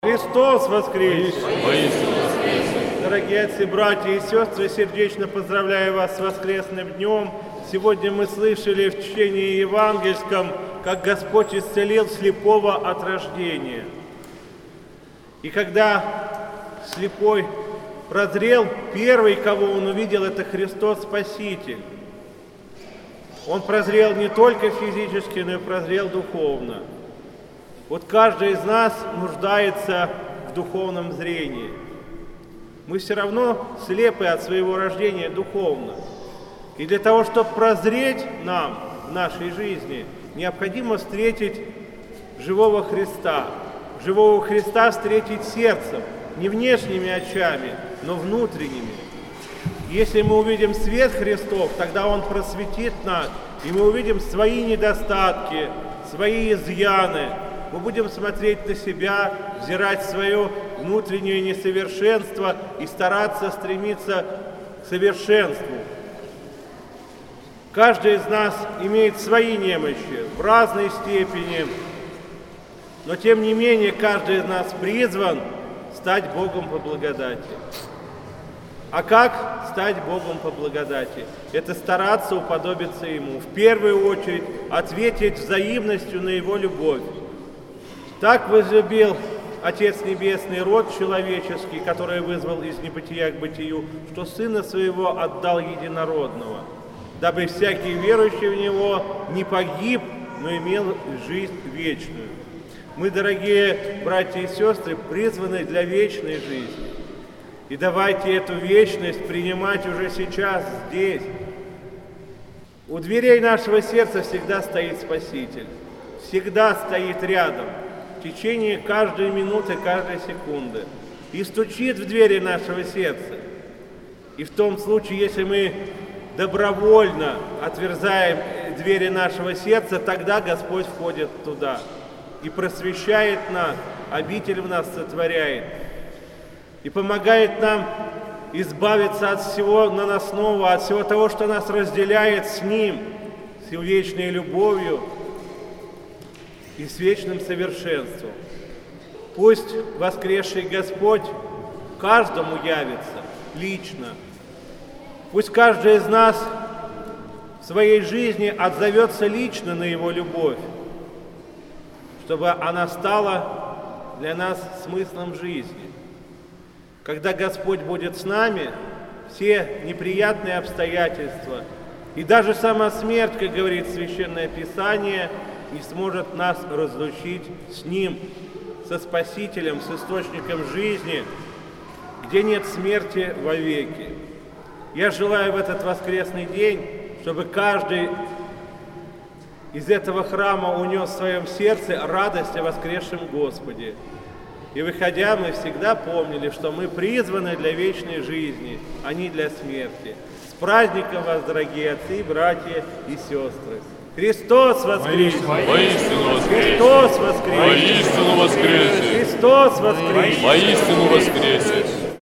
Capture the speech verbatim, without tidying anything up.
Христос воскресе! Воистину воскресе! Дорогие отцы, братья и сестры, сердечно поздравляю вас с воскресным днем. Сегодня мы слышали в чтении евангельском, как Господь исцелил слепого от рождения. И когда слепой прозрел, первый, кого он увидел, это Христос Спаситель. Он прозрел не только физически, но и прозрел духовно. Вот каждый из нас нуждается в духовном зрении. Мы все равно слепы от своего рождения духовно. И для того, чтобы прозреть нам в нашей жизни, необходимо встретить живого Христа. Живого Христа встретить сердцем, не внешними очами, но внутренними. Если мы увидим свет Христов, тогда Он просветит нас, и мы увидим свои недостатки, свои изъяны. Мы будем смотреть на себя, взирать свое внутреннее несовершенство и стараться стремиться к совершенству. Каждый из нас имеет свои немощи в разной степени, но тем не менее каждый из нас призван стать Богом по благодати. А как стать Богом по благодати? Это стараться уподобиться Ему. В первую очередь ответить взаимностью на Его любовь. Так возлюбил Отец Небесный род человеческий, который вызвал из небытия к бытию, что Сына Своего отдал единородного, дабы всякий верующий в Него не погиб, но имел жизнь вечную. Мы, дорогие братья и сестры, призваны для вечной жизни. И давайте эту вечность принимать уже сейчас, здесь. У дверей нашего сердца всегда стоит Спаситель, всегда стоит рядом, в течение каждой минуты, каждой секунды, и стучит в двери нашего сердца. И в том случае, если мы добровольно отверзаем двери нашего сердца, тогда Господь входит туда и просвещает нас, обитель в нас сотворяет, и помогает нам избавиться от всего наносного, от всего того, что нас разделяет с Ним, с Его вечной любовью и с вечным совершенством. Пусть воскресший Господь каждому явится лично. Пусть каждый из нас в своей жизни отзовется лично на Его любовь, чтобы она стала для нас смыслом жизни. Когда Господь будет с нами, все неприятные обстоятельства и даже сама смерть, как говорит Священное Писание, не сможет нас разлучить с Ним, со Спасителем, с Источником жизни, где нет смерти вовеки. Я желаю в этот воскресный день, чтобы каждый из этого храма унес в своем сердце радость о воскресшем Господе. И выходя, мы всегда помнили, что мы призваны для вечной жизни, а не для смерти. С праздником вас, дорогие отцы, братья и сестры! Христос воскресе! Воистину воскресе! Христос воскресе! Воистину воскресе! Христос воскресе! Воистину воскресе!